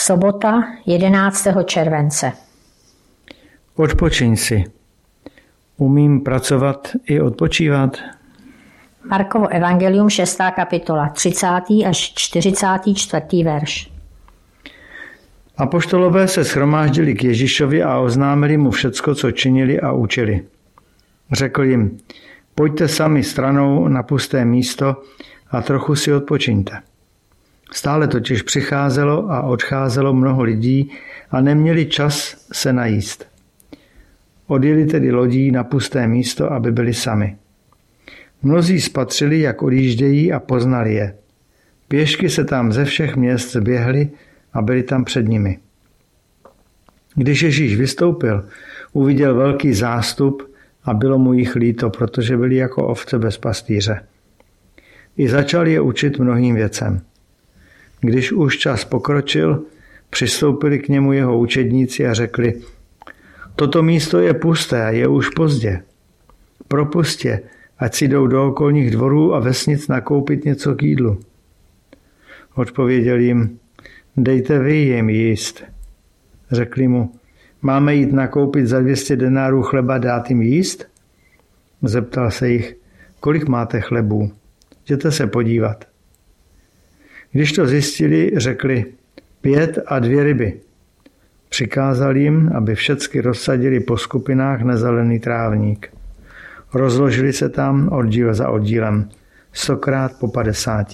Sobota 11. července. Odpočiň si. Umím pracovat i odpočívat? Markovo evangelium 6. kapitola 30. až 44. verš. Apoštolové se shromáždili k Ježíšovi a oznámili mu všecko, co činili a učili. Řekl jim, pojďte sami stranou na pusté místo a trochu si odpočiňte. Stále totiž přicházelo a odcházelo mnoho lidí a neměli čas se najíst. Odjeli tedy lodí na pusté místo, aby byli sami. Mnozí spatřili, jak odjíždějí a poznali je. Pěšky se tam ze všech měst zběhli a byli tam před nimi. Když Ježíš vystoupil, uviděl velký zástup a bylo mu jich líto, protože byli jako ovce bez pastýře. I začal je učit mnohým věcem. Když už čas pokročil, přistoupili k němu jeho učedníci a řekli, toto místo je pusté a je už pozdě. Propusť je, ať si jdou do okolních dvorů a vesnic nakoupit něco k jídlu. Odpověděl jim, dejte vy jim jíst. Řekli mu, máme jít nakoupit za 200 denárů chleba, dát jim jíst? Zeptal se jich, kolik máte chlebů? Jděte se podívat. Když to zjistili, řekli 5 a 2 ryby. Přikázal jim, aby všecky rozsadili po skupinách na zelený trávník. Rozložili se tam oddíl za oddílem, 100krát po 50.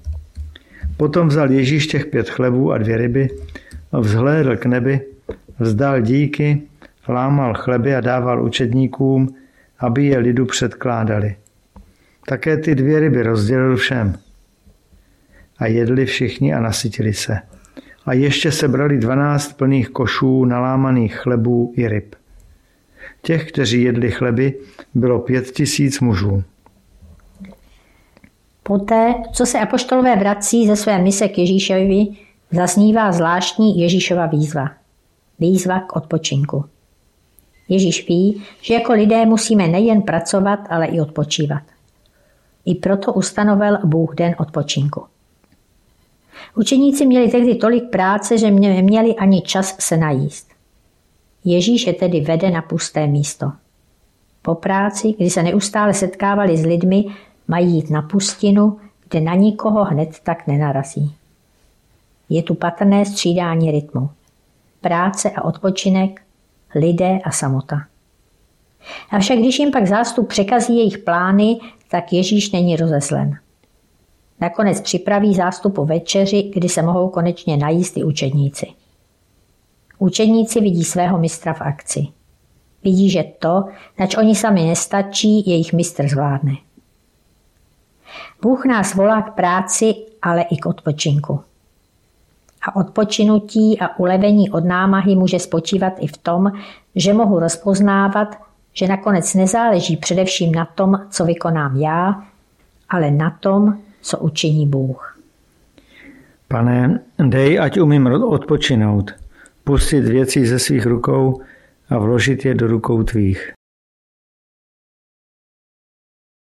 Potom vzal Ježíš těch 5 chlebů a 2 ryby, vzhlédl k nebi, vzdal díky, lámal chleby a dával učedníkům, aby je lidu předkládali. Také ty 2 ryby rozdělil všem. A jedli všichni a nasytili se. A ještě sebrali 12 plných košů nalámaných chlebů i ryb. Těch, kteří jedli chleby, bylo 5000 mužů. Poté, co se apoštolové vrací ze své mise k Ježíšovi, zaznívá zvláštní Ježíšova výzva. Výzva k odpočinku. Ježíš ví, že jako lidé musíme nejen pracovat, ale i odpočívat. I proto ustanovil Bůh den odpočinku. Učeníci měli tehdy tolik práce, že neměli ani čas se najíst. Ježíš je tedy vede na pusté místo. Po práci, kdy se neustále setkávali s lidmi, mají jít na pustinu, kde na nikoho hned tak nenarazí. Je tu patrné střídání rytmu. Práce a odpočinek, lidé a samota. Avšak když jim pak zástup překazí jejich plány, tak Ježíš není rozeslen. Nakonec připraví zástupu večeři, kdy se mohou konečně najíst i učedníci. Učedníci vidí svého mistra v akci. Vidí, že to, nač oni sami nestačí, jejich mistr zvládne. Bůh nás volá k práci, ale i k odpočinku. A odpočinutí a ulevení od námahy může spočívat i v tom, že mohu rozpoznávat, že nakonec nezáleží především na tom, co vykonám já, ale na tom, co učiní Bůh. Pane, dej, ať umím odpočinout, pustit věci ze svých rukou a vložit je do rukou tvých.